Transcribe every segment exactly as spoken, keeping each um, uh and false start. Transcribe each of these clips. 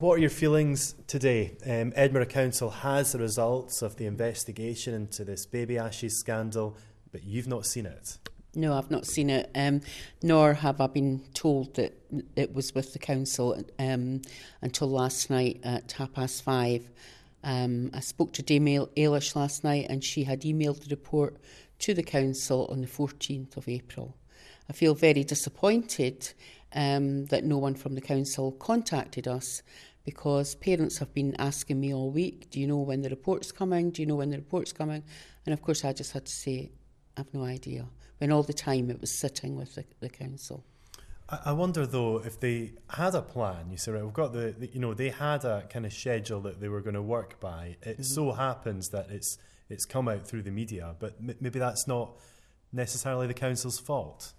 What are your feelings today? Um, Edinburgh Council has the results of the investigation into this Baby Ashes scandal, but you've not seen it. No, I've not seen it, um, nor have I been told that it was with the council um, until last night at half past five. Um, I spoke to Dame Ailish last night and she had emailed the report to the council on the fourteenth of April. I feel very disappointed um, that no one from the council contacted us, because parents have been asking me all week, do you know when the report's coming? Do you know when the report's coming? And of course I just had to say, I've no idea, when all the time it was sitting with the, the council. I, I wonder though, if they had a plan, you say, right, we've got the, the, you know, they had a kind of schedule that they were going to work by. It mm-hmm. so happens that it's it's come out through the media, but m- maybe that's not necessarily the council's fault.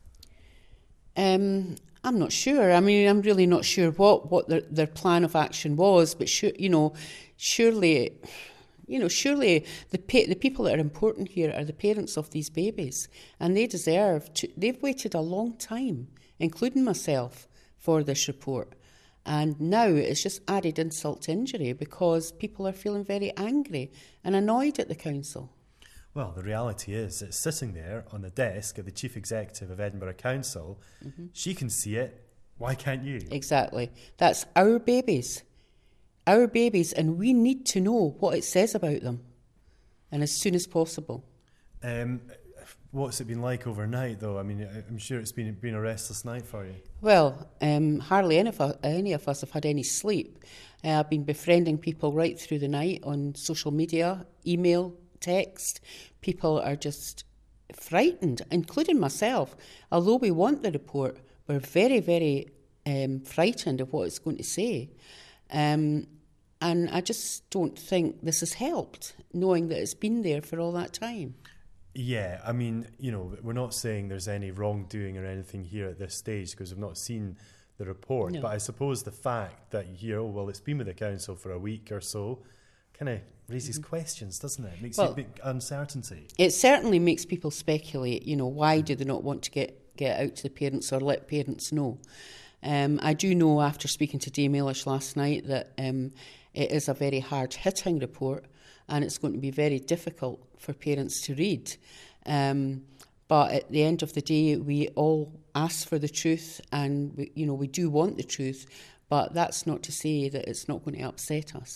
Um, I'm not sure. I mean, I'm really not sure what, what their, their plan of action was, but sure, you know, surely, you know, surely the pa- the people that are important here are the parents of these babies, and they deserve to. They've waited a long time, including myself, for this report, and now it's just added insult to injury because people are feeling very angry and annoyed at the council. Well, the reality is it's sitting there on the desk of the Chief Executive of Edinburgh Council. Mm-hmm. She can see it. Why can't you? Exactly. That's our babies. Our babies, and we need to know what it says about them, and as soon as possible. Um, what's it been like overnight, though? I mean, I'm sure it's been, been a restless night for you. Well, um, hardly any of, us, any of us have had any sleep. Uh, I've been befriending people right through the night on social media, email, text. People are just frightened, including myself. Although we want the report, we're very, very um, frightened of what it's going to say. Um, and I just don't think this has helped, knowing that it's been there for all that time. Yeah, I mean, you know, we're not saying there's any wrongdoing or anything here at this stage because we've not seen the report. No. But I suppose the fact that you hear, oh, well, it's been with the council for a week or so, kind of raises mm-hmm. questions, doesn't it? It makes well, you big uncertainty. It certainly makes people speculate, you know, why do they not want to get, get out to the parents or let parents know? Um, I do know after speaking to Dame Ailish last night that um, it is a very hard-hitting report and it's going to be very difficult for parents to read. Um, but at the end of the day, we all ask for the truth and, we, you know, we do want the truth, but that's not to say that it's not going to upset us.